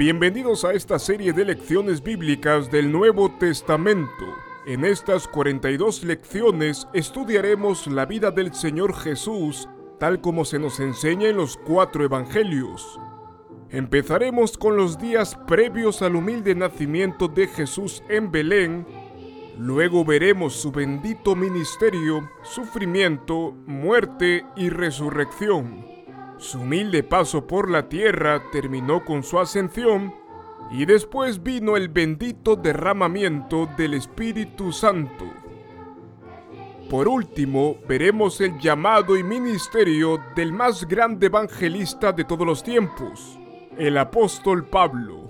Bienvenidos a esta serie de lecciones bíblicas del Nuevo Testamento. En estas 42 lecciones estudiaremos la vida del Señor Jesús, tal como se nos enseña en los 4 evangelios. Empezaremos con los días previos al humilde nacimiento de Jesús en Belén. Luego veremos su bendito ministerio, sufrimiento, muerte y resurrección. Su humilde paso por la tierra terminó con su ascensión y después vino el bendito derramamiento del Espíritu Santo. Por último, veremos el llamado y ministerio del más grande evangelista de todos los tiempos, el apóstol Pablo.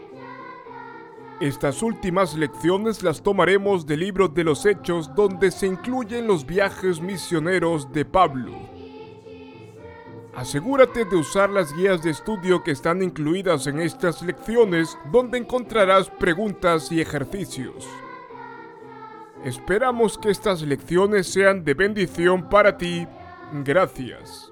Estas últimas lecciones las tomaremos del libro de los Hechos, donde se incluyen los viajes misioneros de Pablo. Asegúrate de usar las guías de estudio que están incluidas en estas lecciones, donde encontrarás preguntas y ejercicios. Esperamos que estas lecciones sean de bendición para ti. Gracias.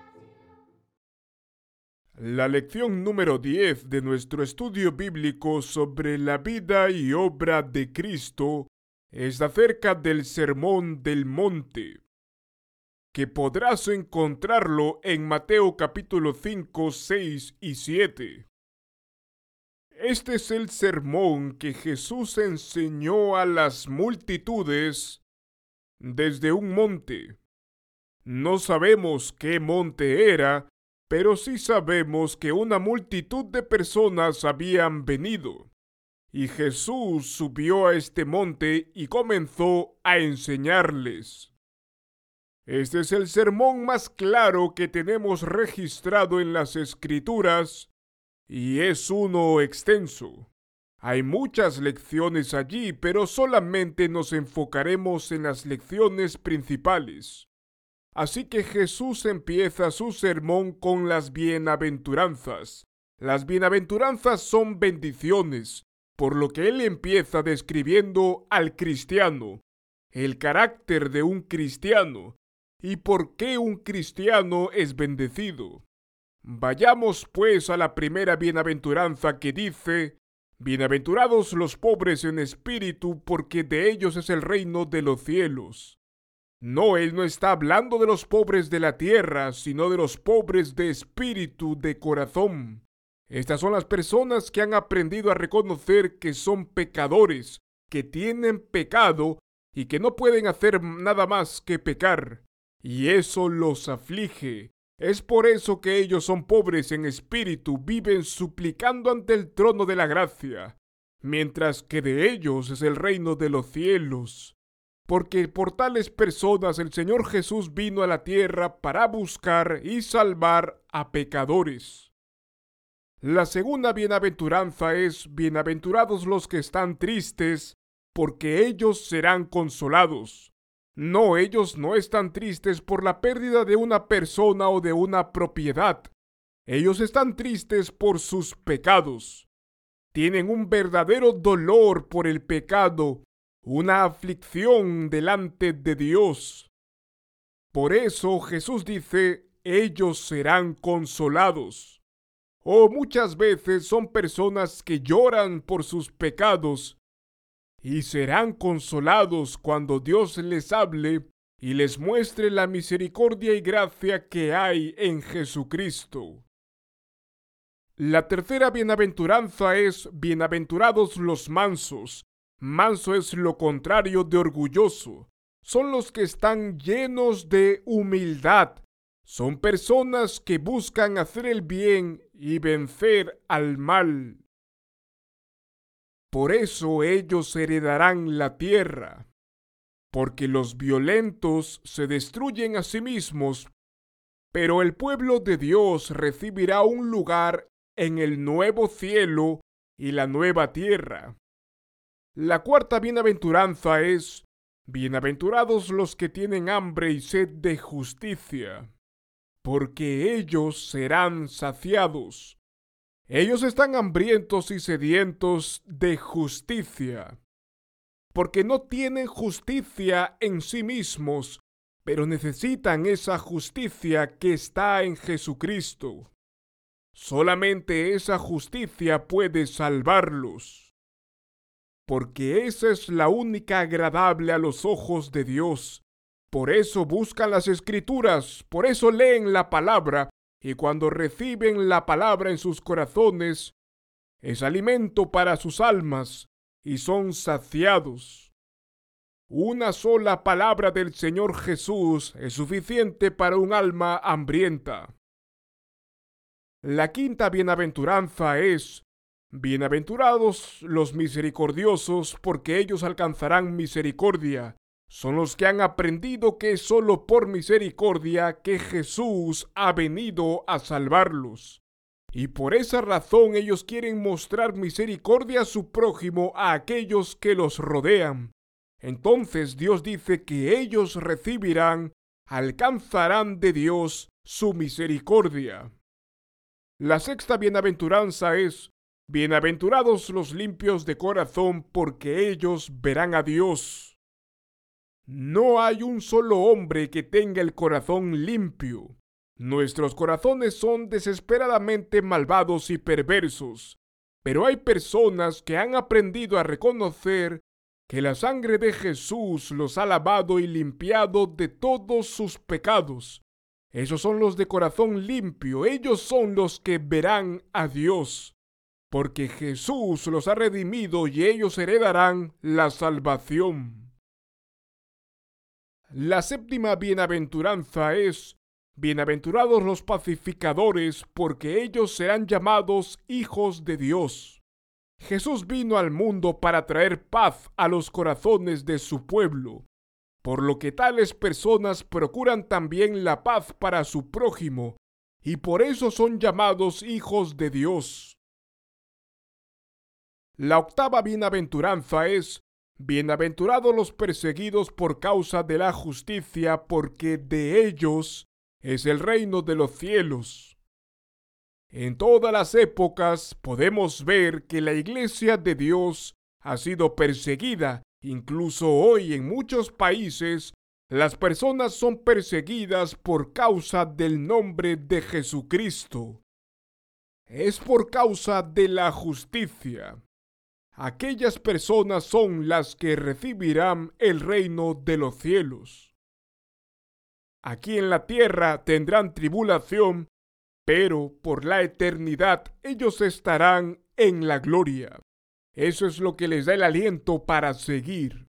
La lección número 10 de nuestro estudio bíblico sobre la vida y obra de Cristo es acerca del Sermón del Monte, que podrás encontrarlo en Mateo capítulo 5, 6 y 7. Este es el sermón que Jesús enseñó a las multitudes desde un monte. No sabemos qué monte era, pero sí sabemos que una multitud de personas habían venido. Y Jesús subió a este monte y comenzó a enseñarles. Este es el sermón más claro que tenemos registrado en las Escrituras y es uno extenso. Hay muchas lecciones allí, pero solamente nos enfocaremos en las lecciones principales. Así que Jesús empieza su sermón con las bienaventuranzas. Las bienaventuranzas son bendiciones, por lo que él empieza describiendo al cristiano, el carácter de un cristiano, y por qué un cristiano es bendecido. Vayamos pues a la primera bienaventuranza, que dice: Bienaventurados los pobres en espíritu, porque de ellos es el reino de los cielos. No, él no está hablando de los pobres de la tierra, sino de los pobres de espíritu, de corazón. Estas son las personas que han aprendido a reconocer que son pecadores, que tienen pecado y que no pueden hacer nada más que pecar. Y eso los aflige. Es por eso que ellos son pobres en espíritu, viven suplicando ante el trono de la gracia, mientras que de ellos es el reino de los cielos. Porque por tales personas el Señor Jesús vino a la tierra para buscar y salvar a pecadores. La segunda bienaventuranza es: bienaventurados los que están tristes, porque ellos serán consolados. No, ellos no están tristes por la pérdida de una persona o de una propiedad. Ellos están tristes por sus pecados. Tienen un verdadero dolor por el pecado, una aflicción delante de Dios. Por eso Jesús dice: ellos serán consolados. Muchas veces son personas que lloran por sus pecados, y serán consolados cuando Dios les hable y les muestre la misericordia y gracia que hay en Jesucristo. La tercera bienaventuranza es: bienaventurados los mansos. Manso es lo contrario de orgulloso. Son los que están llenos de humildad. Son personas que buscan hacer el bien y vencer al mal. Por eso ellos heredarán la tierra, porque los violentos se destruyen a sí mismos, pero el pueblo de Dios recibirá un lugar en el nuevo cielo y la nueva tierra. La cuarta bienaventuranza es: bienaventurados los que tienen hambre y sed de justicia, porque ellos serán saciados. Ellos están hambrientos y sedientos de justicia, porque no tienen justicia en sí mismos, pero necesitan esa justicia que está en Jesucristo. Solamente esa justicia puede salvarlos, porque esa es la única agradable a los ojos de Dios. Por eso buscan las Escrituras, por eso leen la palabra, y cuando reciben la palabra en sus corazones, es alimento para sus almas, y son saciados. Una sola palabra del Señor Jesús es suficiente para un alma hambrienta. La quinta bienaventuranza es: bienaventurados los misericordiosos, porque ellos alcanzarán misericordia. Son los que han aprendido que es solo por misericordia que Jesús ha venido a salvarlos. Y por esa razón ellos quieren mostrar misericordia a su prójimo, a aquellos que los rodean. Entonces Dios dice que ellos recibirán, alcanzarán de Dios su misericordia. La sexta bienaventuranza es: bienaventurados los limpios de corazón, porque ellos verán a Dios. No hay un solo hombre que tenga el corazón limpio. Nuestros corazones son desesperadamente malvados y perversos, pero hay personas que han aprendido a reconocer que la sangre de Jesús los ha lavado y limpiado de todos sus pecados. Esos son los de corazón limpio, ellos son los que verán a Dios, porque Jesús los ha redimido y ellos heredarán la salvación. La séptima bienaventuranza es: bienaventurados los pacificadores, porque ellos serán llamados hijos de Dios. Jesús vino al mundo para traer paz a los corazones de su pueblo, por lo que tales personas procuran también la paz para su prójimo, y por eso son llamados hijos de Dios. La octava bienaventuranza es: bienaventurados los perseguidos por causa de la justicia, porque de ellos es el reino de los cielos. En todas las épocas podemos ver que la Iglesia de Dios ha sido perseguida. Incluso hoy en muchos países las personas son perseguidas por causa del nombre de Jesucristo. Es por causa de la justicia. Aquellas personas son las que recibirán el reino de los cielos. Aquí en la tierra tendrán tribulación, pero por la eternidad ellos estarán en la gloria. Eso es lo que les da el aliento para seguir.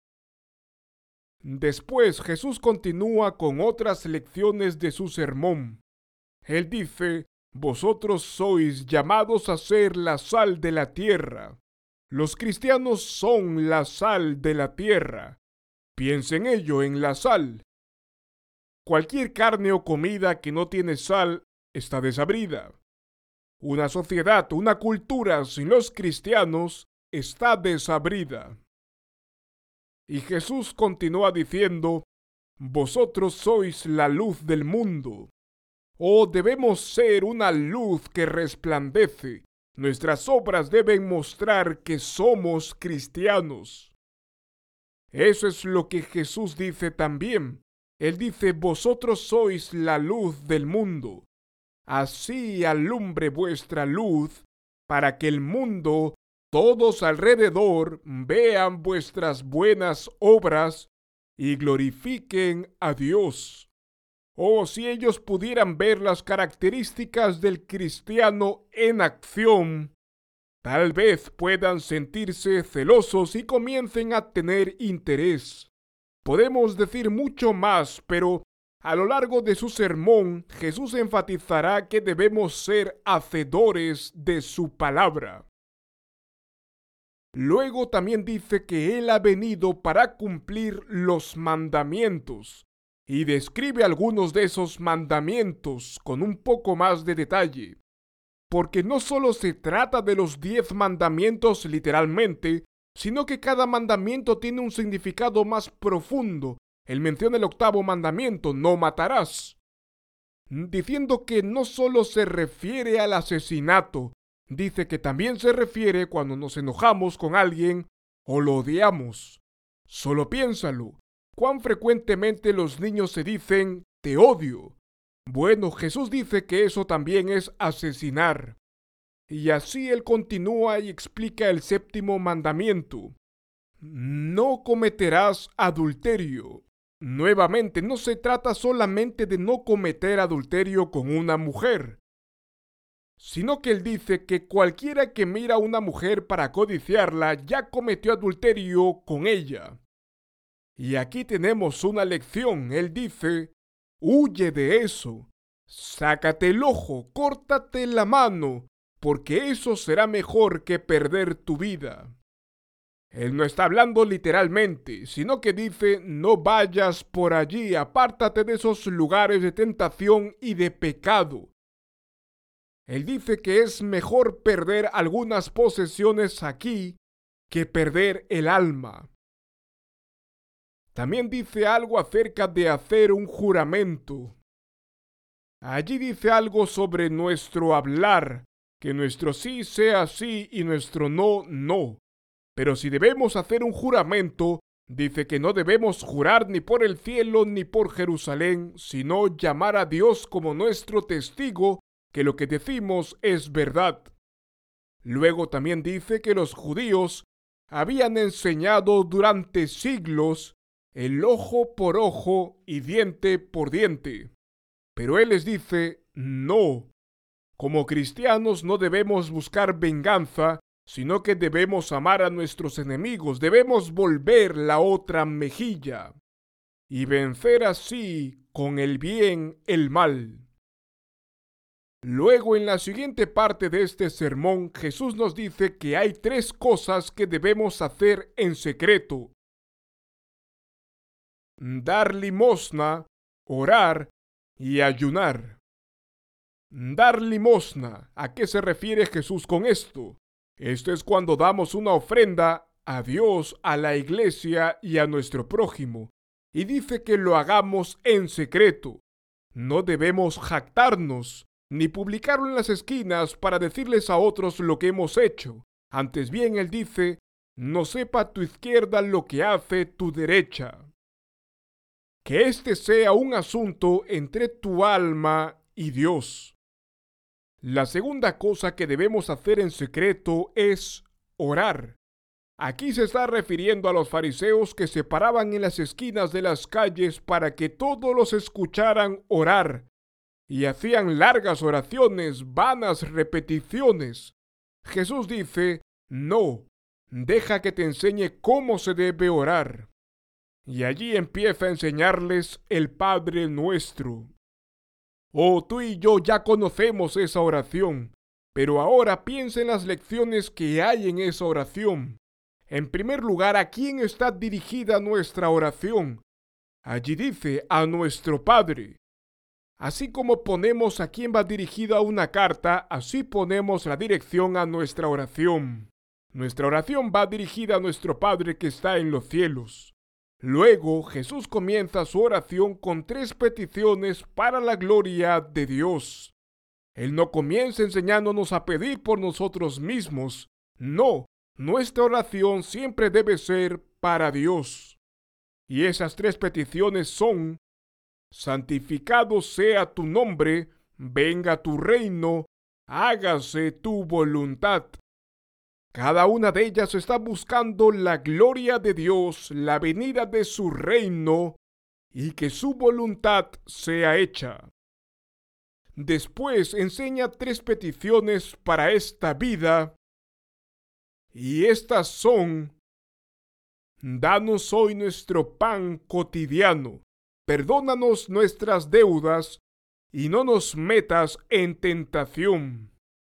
Después Jesús continúa con otras lecciones de su sermón. Él dice: vosotros sois llamados a ser la sal de la tierra. Los cristianos son la sal de la tierra. Piensen ello en la sal. Cualquier carne o comida que no tiene sal está desabrida. Una sociedad, una cultura sin los cristianos está desabrida. Y Jesús continúa diciendo: vosotros sois la luz del mundo. Debemos ser una luz que resplandece. Nuestras obras deben mostrar que somos cristianos. Eso es lo que Jesús dice también. Él dice: vosotros sois la luz del mundo. Así alumbre vuestra luz, para que el mundo, todos alrededor, vean vuestras buenas obras y glorifiquen a Dios. Si ellos pudieran ver las características del cristiano en acción, tal vez puedan sentirse celosos y comiencen a tener interés. Podemos decir mucho más, pero a lo largo de su sermón, Jesús enfatizará que debemos ser hacedores de su palabra. Luego también dice que Él ha venido para cumplir los mandamientos, y describe algunos de esos mandamientos con un poco más de detalle, porque no solo se trata de los 10 mandamientos literalmente, sino que cada mandamiento tiene un significado más profundo. Él menciona el 8º mandamiento: no matarás, diciendo que no solo se refiere al asesinato, dice que también se refiere cuando nos enojamos con alguien o lo odiamos. Solo piénsalo. ¿Cuán frecuentemente los niños se dicen te odio? Bueno, Jesús dice que eso también es asesinar. Y así él continúa y explica el séptimo mandamiento. No cometerás adulterio. Nuevamente, no se trata solamente de no cometer adulterio con una mujer, sino que él dice que cualquiera que mira a una mujer para codiciarla ya cometió adulterio con ella. Y aquí tenemos una lección. Él dice, huye de eso, sácate el ojo, córtate la mano, porque eso será mejor que perder tu vida. Él no está hablando literalmente, sino que dice, no vayas por allí, apártate de esos lugares de tentación y de pecado. Él dice que es mejor perder algunas posesiones aquí que perder el alma. También dice algo acerca de hacer un juramento. Allí dice algo sobre nuestro hablar, que nuestro sí sea sí y nuestro no, no. Pero si debemos hacer un juramento, dice que no debemos jurar ni por el cielo ni por Jerusalén, sino llamar a Dios como nuestro testigo que lo que decimos es verdad. Luego también dice que los judíos habían enseñado durante siglos el ojo por ojo y diente por diente. Pero él les dice, no. Como cristianos no debemos buscar venganza, sino que debemos amar a nuestros enemigos, debemos volver la otra mejilla y vencer así con el bien el mal. Luego, en la siguiente parte de este sermón, Jesús nos dice que hay 3 cosas que debemos hacer en secreto: dar limosna, orar y ayunar. Dar limosna. ¿A qué se refiere Jesús con esto? Esto es cuando damos una ofrenda a Dios, a la iglesia y a nuestro prójimo. Y dice que lo hagamos en secreto. No debemos jactarnos, ni publicarlo en las esquinas para decirles a otros lo que hemos hecho. Antes bien, él dice, no sepa tu izquierda lo que hace tu derecha. Que este sea un asunto entre tu alma y Dios. La segunda cosa que debemos hacer en secreto es orar. Aquí se está refiriendo a los fariseos que se paraban en las esquinas de las calles para que todos los escucharan orar, y hacían largas oraciones, vanas repeticiones. Jesús dice, no, deja que te enseñe cómo se debe orar. Y allí empieza a enseñarles el Padre Nuestro. Oh, tú y yo ya conocemos esa oración, pero ahora piensa en las lecciones que hay en esa oración. En primer lugar, ¿a quién está dirigida nuestra oración? Allí dice, a nuestro Padre. Así como ponemos a quién va dirigida una carta, así ponemos la dirección a nuestra oración. Nuestra oración va dirigida a nuestro Padre que está en los cielos. Luego, Jesús comienza su oración con 3 peticiones para la gloria de Dios. Él no comienza enseñándonos a pedir por nosotros mismos. No, nuestra oración siempre debe ser para Dios. Y esas 3 peticiones son: santificado sea tu nombre, venga tu reino, hágase tu voluntad. Cada una de ellas está buscando la gloria de Dios, la venida de su reino y que su voluntad sea hecha. Después enseña 3 peticiones para esta vida, y estas son: danos hoy nuestro pan cotidiano, perdónanos nuestras deudas y no nos metas en tentación.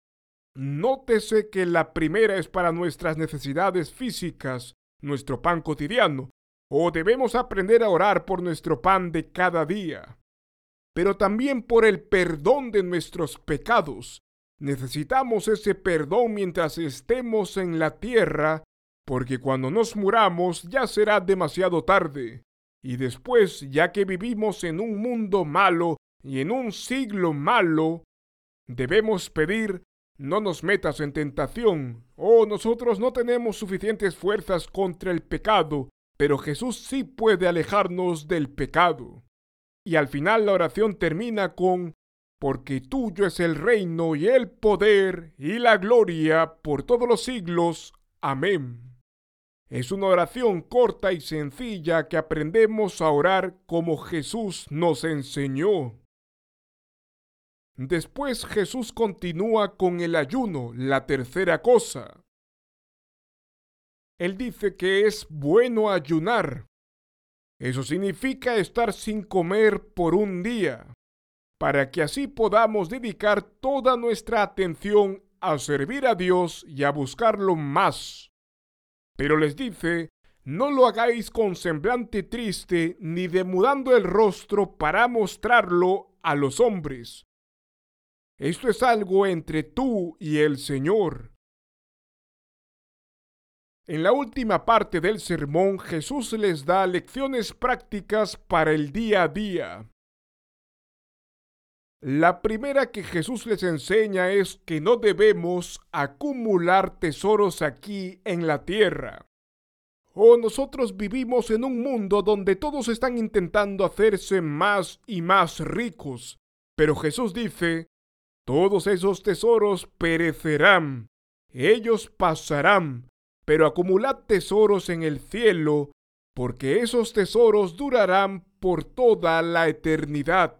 Nótese que la primera es para nuestras necesidades físicas, nuestro pan cotidiano, o debemos aprender a orar por nuestro pan de cada día, pero también por el perdón de nuestros pecados. Necesitamos ese perdón mientras estemos en la tierra, porque cuando nos muramos ya será demasiado tarde, y después, ya que vivimos en un mundo malo y en un siglo malo, debemos pedir: no nos metas en tentación. Oh, nosotros no tenemos suficientes fuerzas contra el pecado, pero Jesús sí puede alejarnos del pecado. y al final la oración termina con: porque tuyo es el reino y el poder y la gloria por todos los siglos. Amén. Es una oración corta y sencilla que aprendemos a orar como Jesús nos enseñó. Después Jesús continúa con el ayuno, la tercera cosa. Él dice que es bueno ayunar. Eso significa estar sin comer por un día, para que así podamos dedicar toda nuestra atención a servir a Dios y a buscarlo más. Pero les dice: no lo hagáis con semblante triste ni demudando el rostro para mostrarlo a los hombres. Esto es algo entre tú y el Señor. En la última parte del sermón, Jesús les da lecciones prácticas para el día a día. La primera que Jesús les enseña es que no debemos acumular tesoros aquí en la tierra. Nosotros vivimos en un mundo donde todos están intentando hacerse más y más ricos, pero Jesús dice: todos esos tesoros perecerán, ellos pasarán, pero acumulad tesoros en el cielo, porque esos tesoros durarán por toda la eternidad.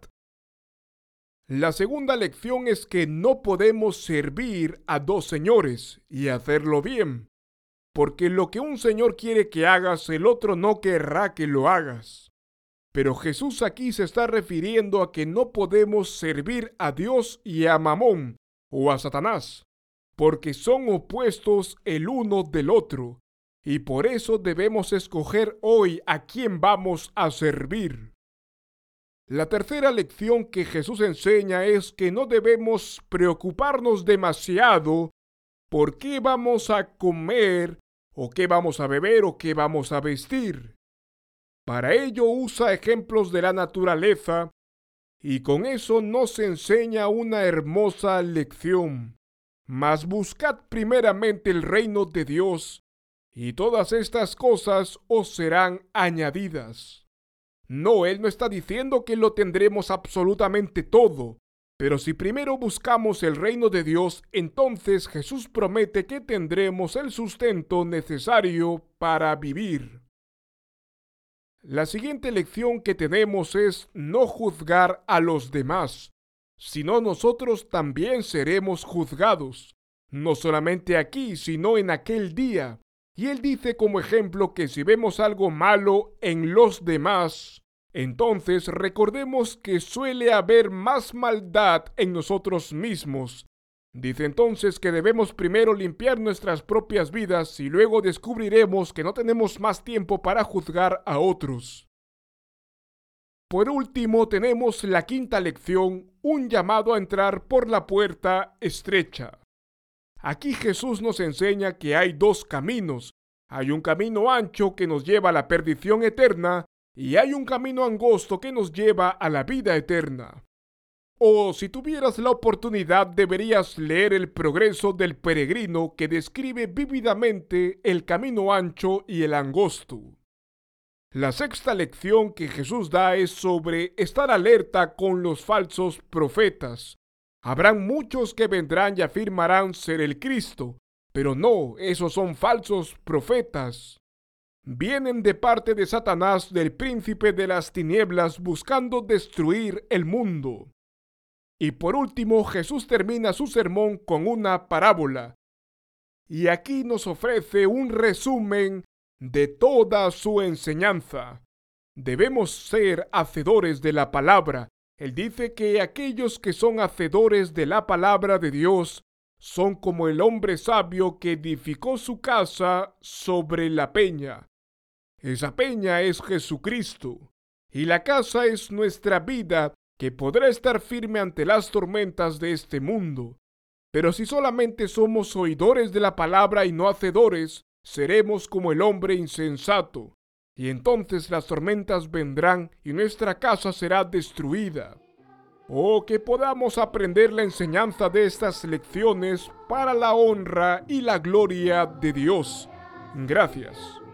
La segunda lección es que no podemos servir a dos señores y hacerlo bien, porque lo que un señor quiere que hagas, el otro no querrá que lo hagas. Pero Jesús aquí se está refiriendo a que no podemos servir a Dios y a Mamón o a Satanás, porque son opuestos el uno del otro, y por eso debemos escoger hoy a quién vamos a servir. La tercera lección que Jesús enseña es que no debemos preocuparnos demasiado por qué vamos a comer, o qué vamos a beber, o qué vamos a vestir. Para ello usa ejemplos de la naturaleza, y con eso nos enseña una hermosa lección. Mas buscad primeramente el reino de Dios, y todas estas cosas os serán añadidas. No, Él no está diciendo que lo tendremos absolutamente todo, pero si primero buscamos el reino de Dios, entonces Jesús promete que tendremos el sustento necesario para vivir. La siguiente lección que tenemos es no juzgar a los demás, sino nosotros también seremos juzgados, no solamente aquí, sino en aquel día. Y él dice como ejemplo que si vemos algo malo en los demás, entonces recordemos que suele haber más maldad en nosotros mismos. Dice entonces que debemos primero limpiar nuestras propias vidas y luego descubriremos que no tenemos más tiempo para juzgar a otros. Por último, tenemos la quinta lección, un llamado a entrar por la puerta estrecha. Aquí Jesús nos enseña que hay dos caminos. Hay un camino ancho que nos lleva a la perdición eterna y hay un camino angosto que nos lleva a la vida eterna. Si tuvieras la oportunidad, deberías leer El progreso del peregrino, que describe vívidamente el camino ancho y el angosto. La sexta lección que Jesús da es sobre estar alerta con los falsos profetas. Habrán muchos que vendrán y afirmarán ser el Cristo, pero no, esos son falsos profetas. Vienen de parte de Satanás, del príncipe de las tinieblas, buscando destruir el mundo. Y por último, Jesús termina su sermón con una parábola. Y aquí nos ofrece un resumen de toda su enseñanza. Debemos ser hacedores de la palabra. Él dice que aquellos que son hacedores de la palabra de Dios son como el hombre sabio que edificó su casa sobre la peña. Esa peña es Jesucristo, y la casa es nuestra vida, que podrá estar firme ante las tormentas de este mundo. Pero si solamente somos oidores de la palabra y no hacedores, seremos como el hombre insensato, y entonces las tormentas vendrán y nuestra casa será destruida. Que podamos aprender la enseñanza de estas lecciones para la honra y la gloria de Dios. Gracias.